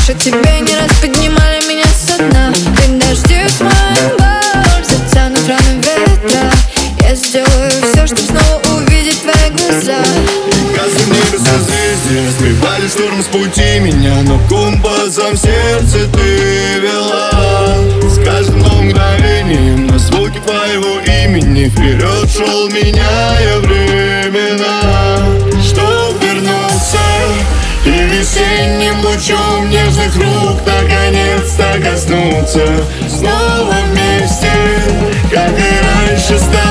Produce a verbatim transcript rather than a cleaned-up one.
Больше тебе не раз поднимали меня со дна. Ты дождешь мою боль, затянут раны ветра. Я сделаю все, чтоб снова увидеть твои глаза. Каждый мир созвездия сбивали шторм с пути меня, но компасом в сердце ты вела. С каждым новым мгновением на звуки твоего имени вперед шел, меняя времена, чтоб вернуться и весенним лучом нежных рук наконец-то коснуться. Снова вместе, как и раньше, стать